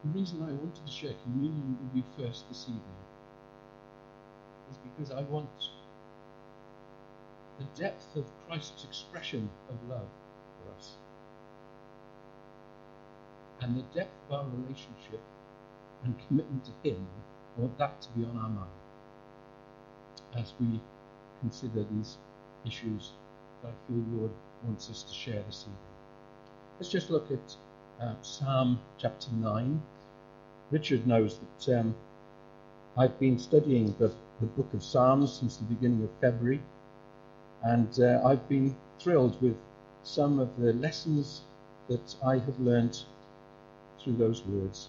The reason I wanted to share communion with you first this evening is because I want the depth of Christ's expression of love for us and the depth of our relationship and commitment to him, I want that to be on our mind as we consider these issues that I feel the Lord wants us to share this evening. Let's just look at Psalm chapter 9. Richard knows that I've been studying the book of Psalms since the beginning of February, and I've been thrilled with some of the lessons that I have learnt through those words.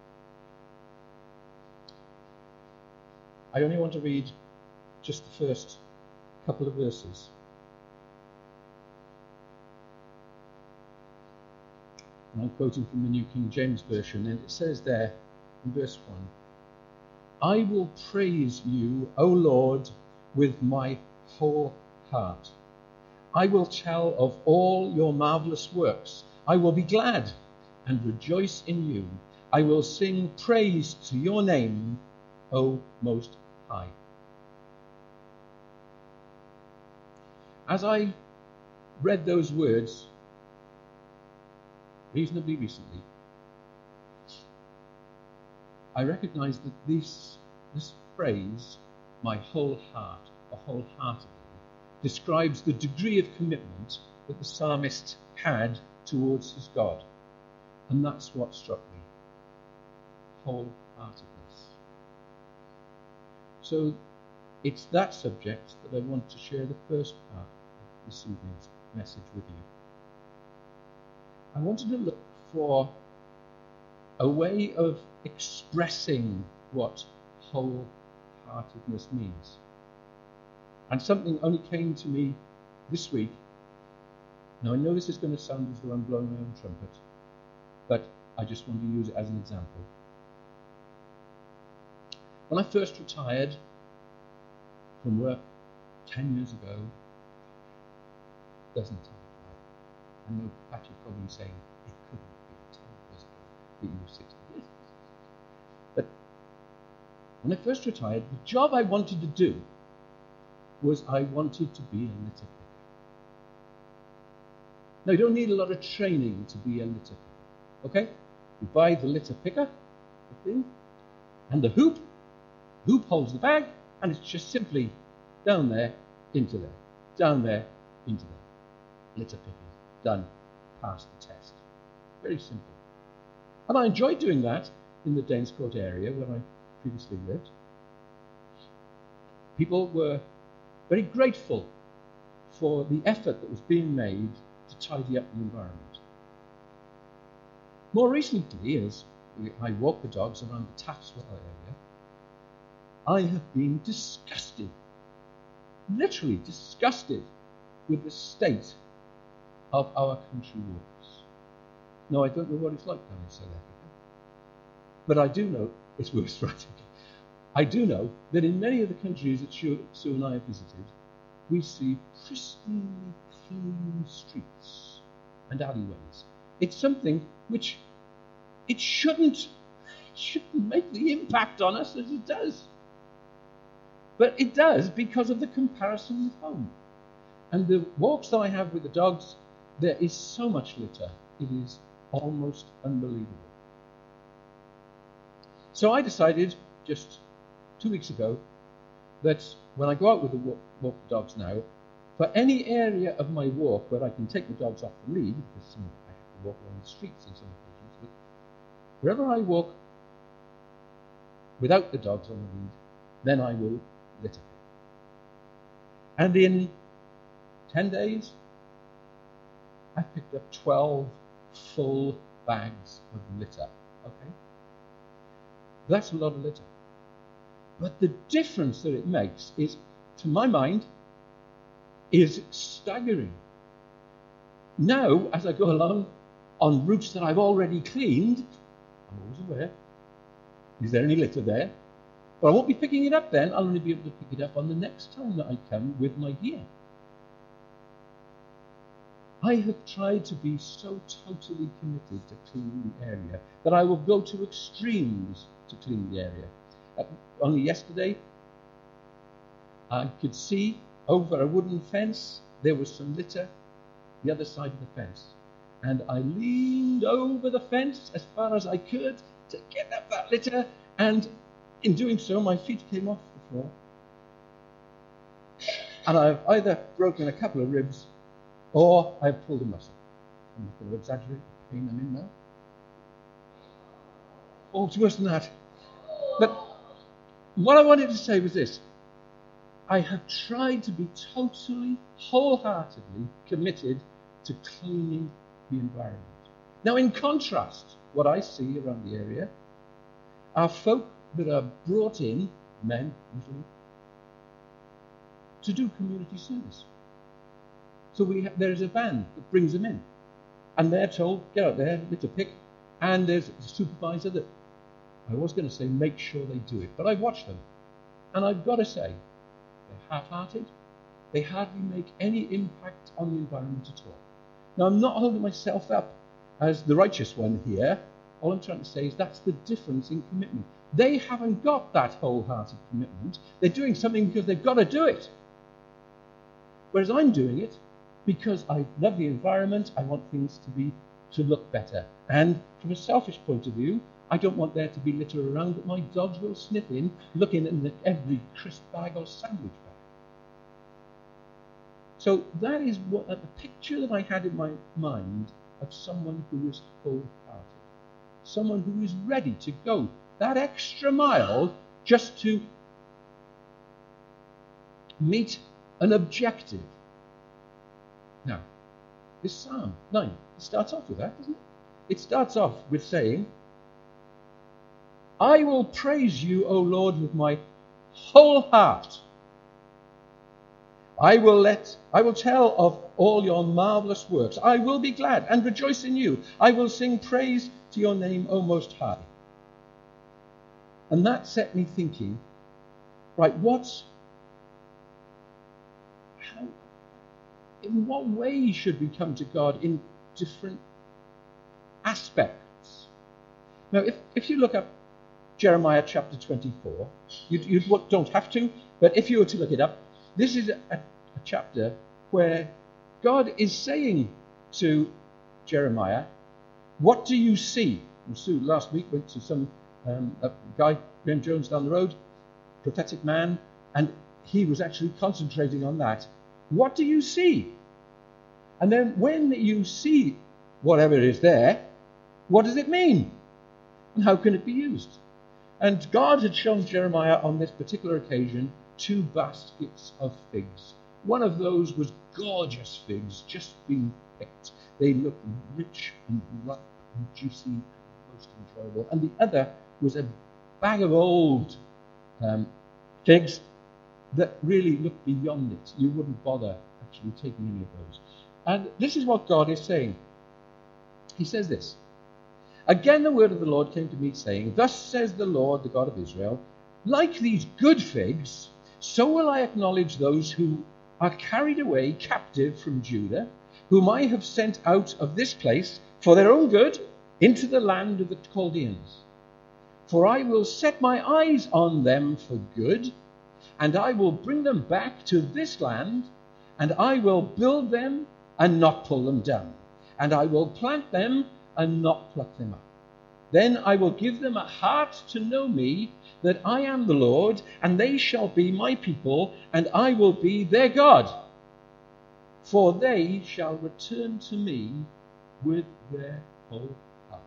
I only want to read just the first couple of verses. And I'm quoting from the New King James Version, and it says there in verse 1, I will praise you, O Lord, with my whole heart. I will tell of all your marvelous works. I will be glad and rejoice in you. I will sing praise to your name, O Most High. As I read those words reasonably recently, I recognized that this phrase, my whole heart, or wholeheartedly, describes the degree of commitment that the psalmist had towards his God. And that's what struck me. Wholeheartedness. So it's that subject that I want to share the first part of this evening's message with you. I wanted to look for a way of expressing what wholeheartedness means. And something only came to me this week. Now I know this is going to sound as though I'm blowing my own trumpet, but I just want to use it as an example. When I first retired from work 10 years ago, doesn't sound right. I know Patrick probably saying it couldn't be 10 years ago, that you were 60 years. But when I first retired, the job I wanted to do was I wanted to be a litter picker. Now, you don't need a lot of training to be a litter picker, okay? You buy the litter picker, the thing, and the hoop holds the bag, and it's just simply down there, into there, down there, into there. Litter picking, done, passed the test. Very simple. And I enjoyed doing that in the Danescourt area where I previously lived. People were very grateful for the effort that was being made to tidy up the environment. More recently, as I walk the dogs around the Taffswell area, I have been disgusted, literally disgusted, with the state of our country walks. Now, I don't know what it's like down in South Africa, but I do know it's worse, right? I do know that in many of the countries that Sue and I have visited, we see pristinely clean streets and alleyways. It's something which it shouldn't make the impact on us as it does. But it does because of the comparison with home. And the walks that I have with the dogs, there is so much litter. It is almost unbelievable. So I decided just 2 weeks ago that when I go out with the walk the dogs now, for any area of my walk where I can take the dogs off the lead, because I have to walk along the streets on some occasions, but wherever I walk without the dogs on the lead, then I will litter pick. And in 10 days, I picked up 12 full bags of litter. Okay? That's a lot of litter. But the difference that it makes is, to my mind, is staggering. Now, as I go along on routes that I've already cleaned, I'm always aware, is there any litter there? But I won't be picking it up then. I'll only be able to pick it up on the next time that I come with my gear. I have tried to be so totally committed to cleaning the area that I will go to extremes to clean the area. Only yesterday, I could see over a wooden fence there was some litter the other side of the fence. And I leaned over the fence as far as I could to get at that litter, and in doing so, my feet came off the floor. And I've either broken a couple of ribs or I've pulled a muscle. I'm not going to exaggerate the pain I'm in now. Oh, it's worse than that. But what I wanted to say was this. I have tried to be totally, wholeheartedly committed to cleaning the environment. Now, in contrast, what I see around the area are folk that are brought in, men usually, to do community service. So there is a van that brings them in, and they're told, get out there, lift a pick, and there's a supervisor that, I was going to say, make sure they do it, but I've watched them, and I've got to say, they're half-hearted. They hardly make any impact on the environment at all. Now, I'm not holding myself up as the righteous one here. All I'm trying to say is that's the difference in commitment. They haven't got that wholehearted commitment. They're doing something because they've got to do it. Whereas I'm doing it because I love the environment. I want things to look better. And from a selfish point of view, I don't want there to be litter around that my dogs will sniff in, looking at every crisp bag or sandwich bag. So that is the picture that I had in my mind of someone who is wholehearted. Someone who is ready to go that extra mile just to meet an objective. Now, this Psalm 9, it starts off with that, doesn't it? It starts off with saying, I will praise you, O Lord, with my whole heart. I will tell of all your marvelous works. I will be glad and rejoice in you. I will sing praise to your name, O Most High. And that set me thinking, right, in what way should we come to God in different aspects? Now, if you look up Jeremiah chapter 24, you don't have to, but if you were to look it up, this is a chapter where God is saying to Jeremiah, what do you see? And Sue last week went to a guy, Graham Jones, down the road, prophetic man, and he was actually concentrating on that. What do you see? And then when you see whatever is there, what does it mean? And how can it be used? And God had shown Jeremiah on this particular occasion 2 baskets of figs. One of those was gorgeous figs, just being picked. They looked rich and ripe and juicy and most enjoyable. And the other was a bag of old figs that really looked beyond it. You wouldn't bother actually taking any of those. And this is what God is saying. He says this. Again the word of the Lord came to me, saying, Thus says the Lord, the God of Israel, like these good figs, so will I acknowledge those who are carried away captive from Judah, whom I have sent out of this place for their own good into the land of the Chaldeans. For I will set my eyes on them for good, and I will bring them back to this land, and I will build them and not pull them down, and I will plant them and not pluck them up. Then I will give them a heart to know me, that I am the Lord, and they shall be my people, and I will be their God. For they shall return to me with their whole heart.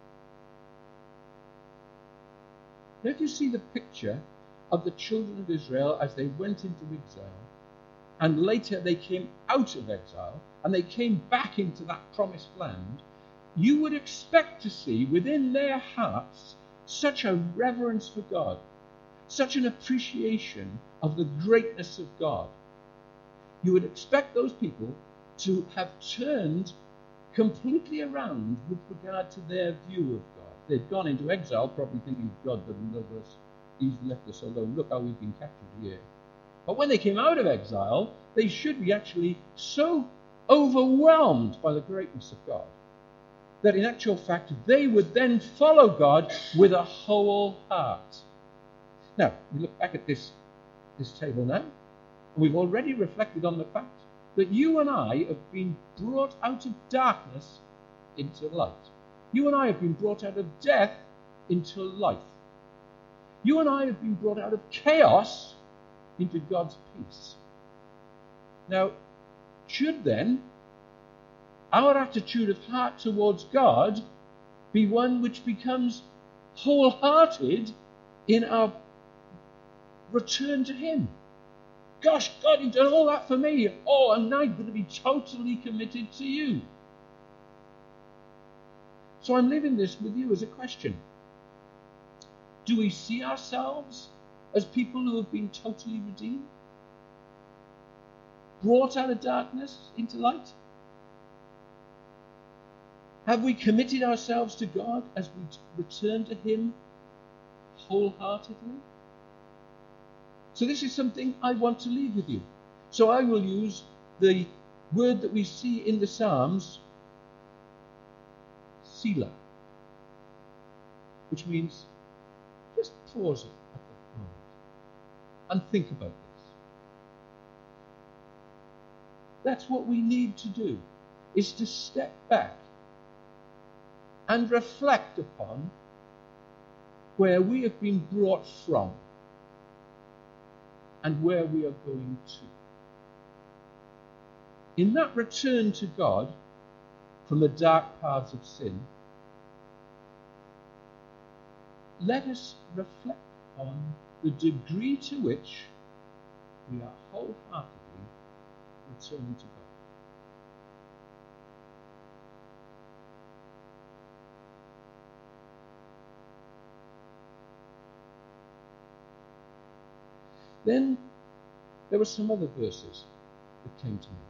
Now, if you see the picture of the children of Israel as they went into exile, and later they came out of exile, and they came back into that promised land, you would expect to see within their hearts such a reverence for God, such an appreciation of the greatness of God. You would expect those people to have turned completely around with regard to their view of God. They'd gone into exile probably thinking God doesn't love us, he's left us alone, look how we've been captured here. But when they came out of exile, they should be actually so overwhelmed by the greatness of God, that in actual fact they would then follow God with a whole heart. Now, we look back at this table now, and we've already reflected on the fact that you and I have been brought out of darkness into light. You and I have been brought out of death into life. You and I have been brought out of chaos into God's peace. Now, should then our attitude of heart towards God be one which becomes wholehearted in our return to Him? Gosh, God, you've done all that for me. Oh, and I'm going to be totally committed to you. So I'm leaving this with you as a question. Do we see ourselves as people who have been totally redeemed? Brought out of darkness into light? Have we committed ourselves to God as we return to Him wholeheartedly? So this is something I want to leave with you. So I will use the word that we see in the Psalms, Selah, which means just pause it at that moment and think about this. That's what we need to do, is to step back and reflect upon where we have been brought from and where we are going to. In that return to God from the dark paths of sin, let us reflect on the degree to which we are wholeheartedly returning to God. Then there were some other verses that came to me.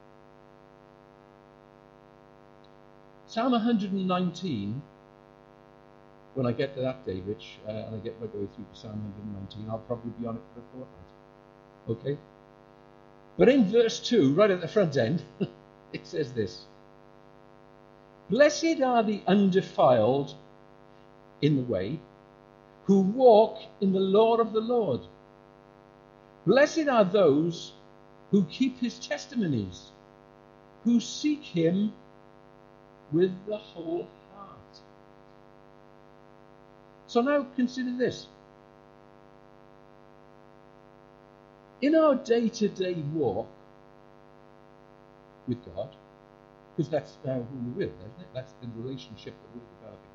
Psalm 119, when I get to that day, Rich, and I get my way through to Psalm 119, I'll probably be on it for a fortnight. Okay? But in verse 2, right at the front end, it says this: Blessed are the undefiled in the way, who walk in the law of the Lord. Blessed are those who keep his testimonies, who seek him with the whole heart. So now consider this. In our day-to-day walk with God, because that's now who we're with, isn't it? That's the relationship that we're developing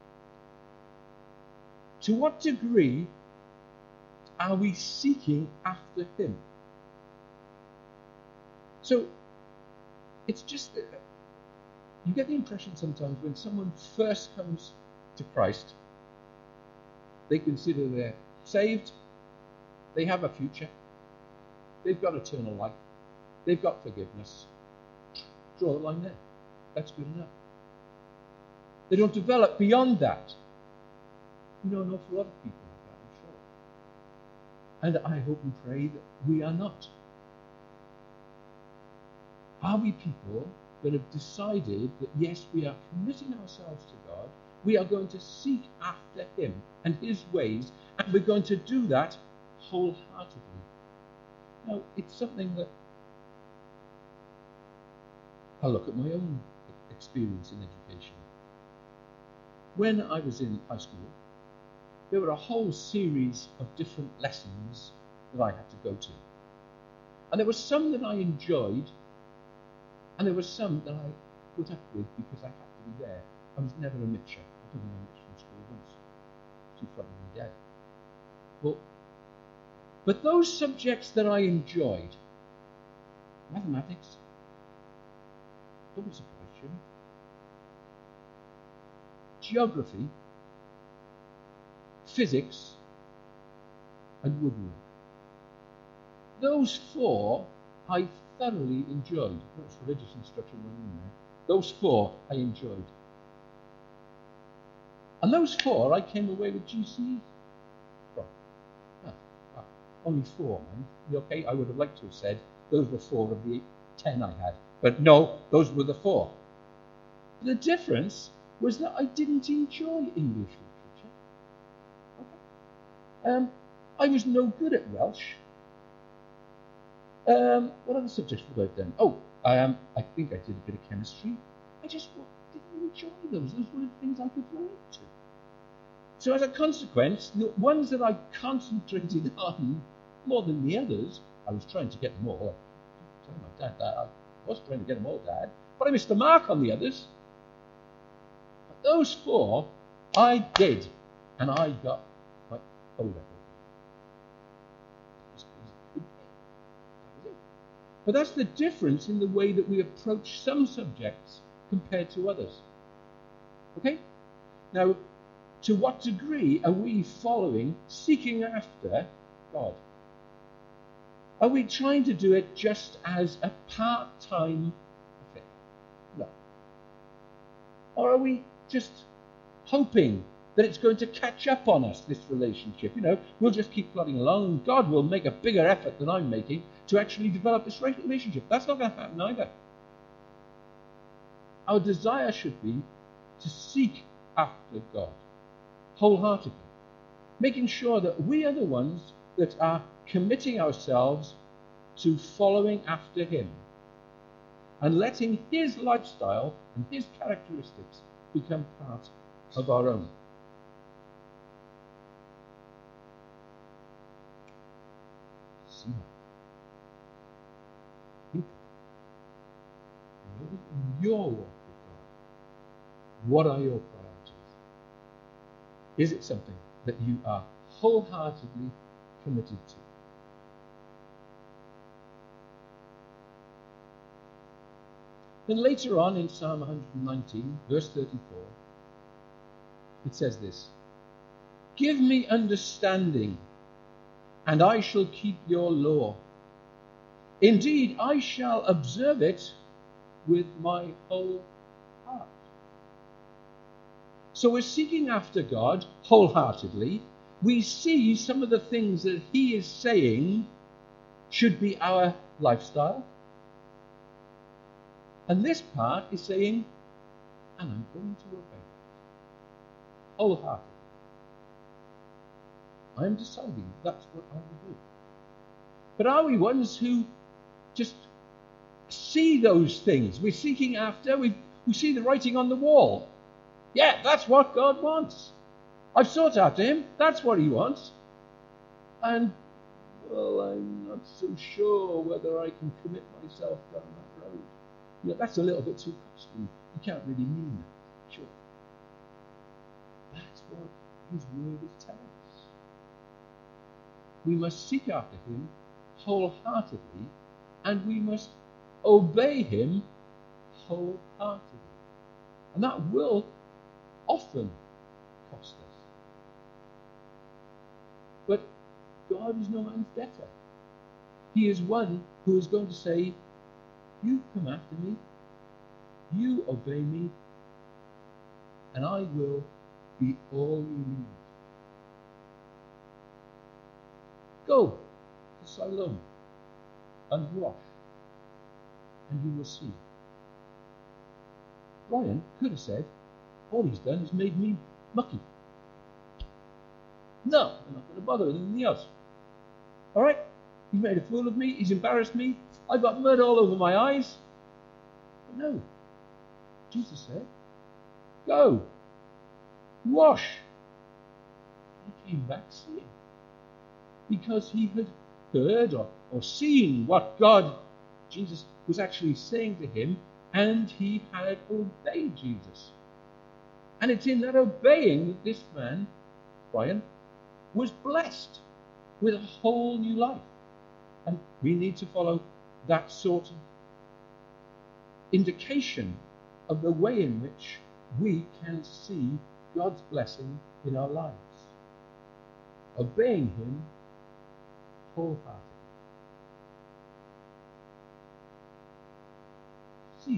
here. To what degree are we seeking after him? So it's just that you get the impression sometimes when someone first comes to Christ, they consider they're saved, they have a future, they've got eternal life, they've got forgiveness. Draw the line there. That's good enough. They don't develop beyond that. You know an awful lot of people like that, I'm sure. And I hope and pray that we are not. Are we people that have decided that yes, we are committing ourselves to God, we are going to seek after him and his ways, and we're going to do that wholeheartedly? Now, it's something that I look at my own experience in education. When I was in high school, there were a whole series of different lessons that I had to go to. And there were some that I enjoyed, and there were some that I put up with because I had to be there. I was never a mitcher. I didn't know mitch from school once. Too probably dead. But those subjects that I enjoyed, mathematics, don't be surprised, should you? Geography, physics, and woodwork. Those four I thoroughly enjoyed. That's religious instruction running in there. Those four I enjoyed. And those four I came away with GCE from. Only four, man. Okay, I would have liked to have said those were 4 of the 10 I had. But no, those were the 4. The difference was that I didn't enjoy English literature. Okay. I was no good at Welsh. What other subjects would I have done? I think I did a bit of chemistry. I just didn't enjoy those. Those were the things I could relate to. So as a consequence, the ones that I concentrated on more than the others, I was trying to get them all. I told my dad that I was trying to get them all, Dad, but I missed the mark on the others. But those 4, I did, and I got my O-level. But that's the difference in the way that we approach some subjects compared to others. Okay? Now, to what degree are we seeking after God? Are we trying to do it just as a part-time affair? No. Or are we just hoping that it's going to catch up on us, this relationship? We'll just keep plodding along, and God will make a bigger effort than I'm making to actually develop this relationship. That's not going to happen either. Our desire should be to seek after God wholeheartedly, making sure that we are the ones that are committing ourselves to following after him and letting his lifestyle and his characteristics become part of our own. See in your walk with God, what are your priorities? Is it something that you are wholeheartedly committed to? Then later on in Psalm 119, verse 34, it says this: "Give me understanding, and I shall keep your law. Indeed, I shall observe it with my whole heart." So we're seeking after God wholeheartedly. We see some of the things that he is saying should be our lifestyle. And this part is saying, and I'm going to obey it wholeheartedly. I'm deciding that's what I will do. But are we ones who just see those things we're seeking after? We see the writing on the wall. Yeah, that's what God wants. I've sought after him. That's what he wants. And, well, I'm not so sure whether I can commit myself down that road. That's a little bit too costly. You can't really mean that. Sure. That's what his word is telling us. We must seek after him wholeheartedly, and we must obey him wholeheartedly. And that will often cost us. But God is no man's debtor. He is one who is going to say, you come after me, you obey me, and I will be all you need. Go to Siloam and wash, and you will see. Brian could have said, all he's done is made me mucky. No, I'm not going to bother with anything else. All right? He's made a fool of me. He's embarrassed me. I've got mud all over my eyes. But no. Jesus said, go. Wash. He came back seeing. Because he had heard or seen what Jesus, was actually saying to him, and he had obeyed Jesus. And it's in that obeying that this man, Brian, was blessed with a whole new life. And we need to follow that sort of indication of the way in which we can see God's blessing in our lives. Obeying him wholeheartedly. See.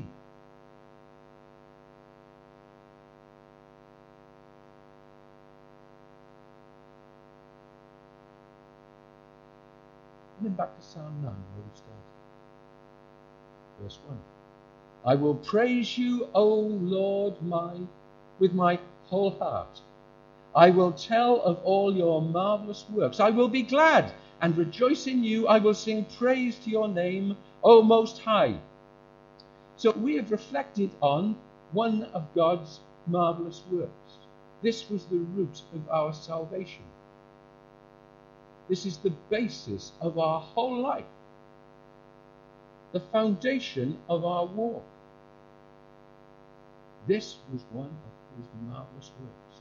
And then back to Psalm 9, where we started. Verse 1. I will praise you, O Lord, with my whole heart. I will tell of all your marvelous works. I will be glad and rejoice in you. I will sing praise to your name, O Most High. So we have reflected on one of God's marvelous works. This was the root of our salvation. This is the basis of our whole life, the foundation of our walk. This was one of his marvelous works.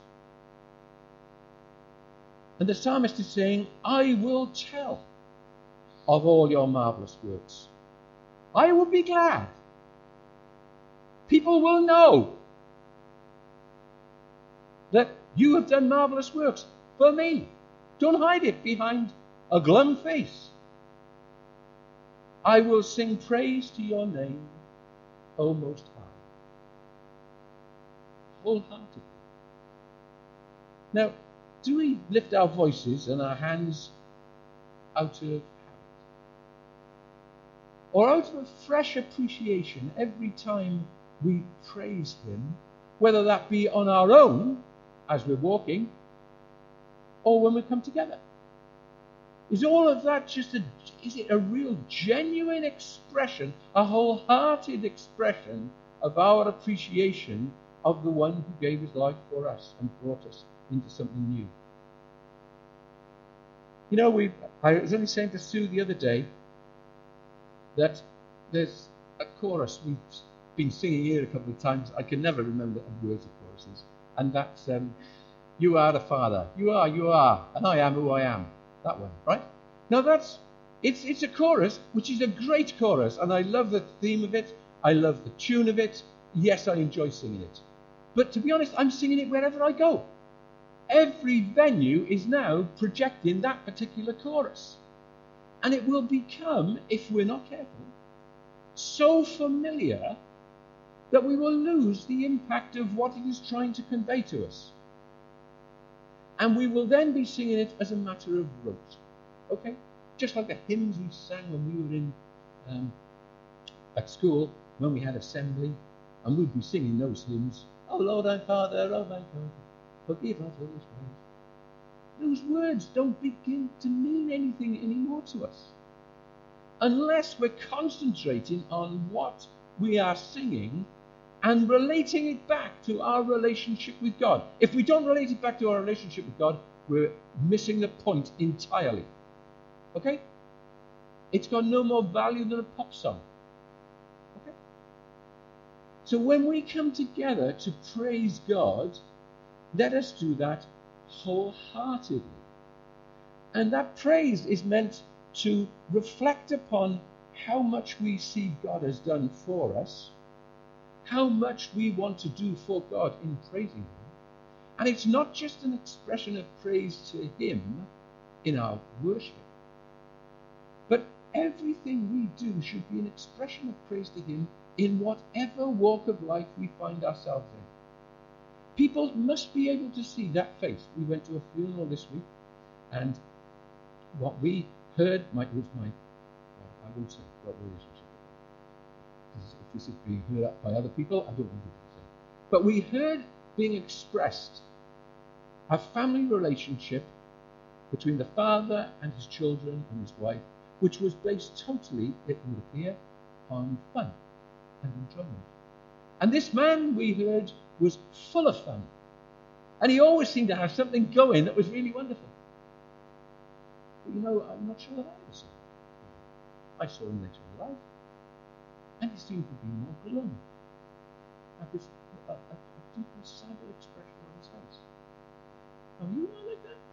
And the psalmist is saying, I will tell of all your marvelous works. I will be glad. People will know that you have done marvelous works for me. Don't hide it behind a glum face. I will sing praise to your name, O Most High. Wholeheartedly. Now, do we lift our voices and our hands out of habit? Or out of a fresh appreciation every time we praise him, whether that be on our own as we're walking, or when we come together? Is all of that is it a real genuine expression, a wholehearted expression of our appreciation of the one who gave his life for us and brought us into something new? You know, I was only saying to Sue the other day that there's a chorus we've been singing here a couple of times. I can never remember the words of choruses. And that's, you are the Father. You are, and I am who I am. That one, right? Now it's a chorus, which is a great chorus, and I love the theme of it. I love the tune of it. Yes, I enjoy singing it. But to be honest, I'm singing it wherever I go. Every venue is now projecting that particular chorus. And it will become, if we're not careful, so familiar that we will lose the impact of what it is trying to convey to us. And we will then be singing it as a matter of rote. Okay? Just like the hymns we sang when we were in at school, when we had assembly, and we'd be singing those hymns. Oh Lord, our Father, oh my God, forgive us all this ways. Those words don't begin to mean anything anymore to us, unless we're concentrating on what we are singing and relating it back to our relationship with God. If we don't relate it back to our relationship with God, we're missing the point entirely. Okay? It's got no more value than a pop song. Okay? So when we come together to praise God, let us do that wholeheartedly. And that praise is meant to reflect upon how much we see God has done for us, how much we want to do for God in praising him. And it's not just an expression of praise to him in our worship, but everything we do should be an expression of praise to him in whatever walk of life we find ourselves in. People must be able to see that face. We went to a funeral this week, and what we heard I won't say what relationship. If this is being heard by other people, I don't want to say. But we heard being expressed a family relationship between the father and his children and his wife, which was based totally, it would appear, on fun and enjoyment. And this man, we heard, was full of fun. And he always seemed to have something going that was really wonderful. But you know, I'm not sure that I ever saw him. I saw him later in life, and he seemed to be more glum. Had this a deeply sadder expression on his face. Are you not like that?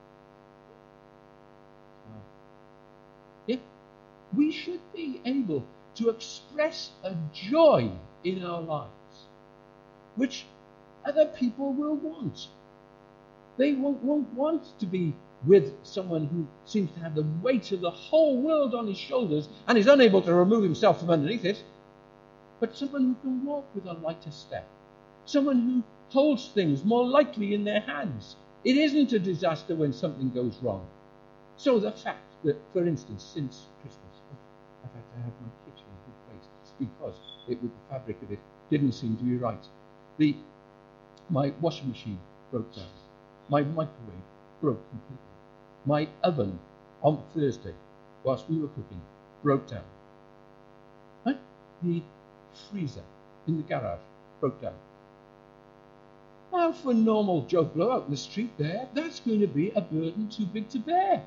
Yeah. We should be able to express a joy in our lives, which other people will want. They won't want to be with someone who seems to have the weight of the whole world on his shoulders and is unable to remove himself from underneath it, but someone who can walk with a lighter step, someone who holds things more lightly in their hands. It isn't a disaster when something goes wrong. So the fact that, for instance, since Christmas, I've had to have my kitchen replaced because it with the fabric of it didn't seem to be right. My washing machine broke down. My microwave broke completely. My oven on Thursday, whilst we were cooking, broke down. Right? The freezer in the garage broke down. Now, for a normal Joe Blow out in the street there, that's going to be a burden too big to bear.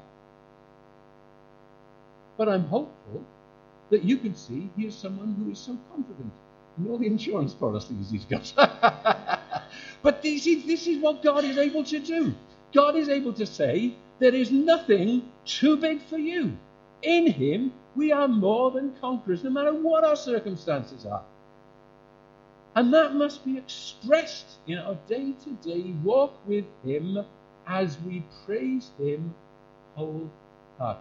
But I'm hopeful that you can see he is someone who is so confident in all the insurance policies he's got. But this is what God is able to do. God is able to say, there is nothing too big for you. In him, we are more than conquerors, no matter what our circumstances are. And that must be expressed in our day-to-day walk with him as we praise him wholeheartedly.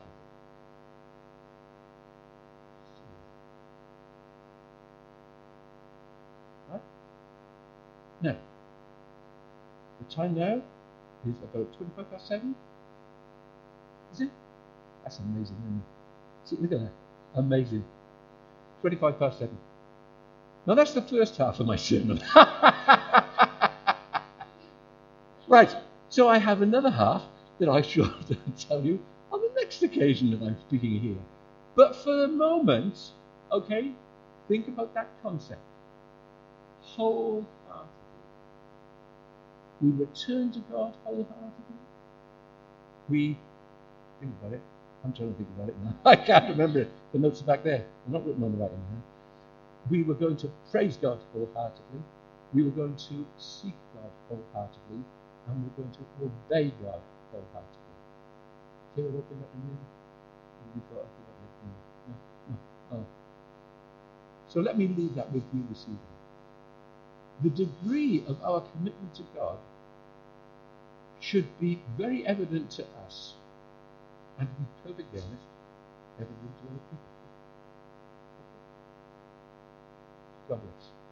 Right? Now, the time now is about 25 past 7. Is it? That's amazing, isn't it? See, look at that. Amazing. 25 past 7. Now that's the first half of my sermon. Right, so I have another half that I shall tell you on the next occasion that I'm speaking here. But for the moment, okay, think about that concept. Wholeheartedly. We return to God wholeheartedly. We think about it. I'm trying to think about it now. I can't remember it. The notes are back there. They're not written on the right hand. We were going to praise God wholeheartedly. We were going to seek God wholeheartedly. And we're going to obey God wholeheartedly. Say what opened up in you? You thought I forgot it. No. So let me leave that with you this evening. The degree of our commitment to God should be very evident to us, and to be perfectly honest, evident to other people. God bless.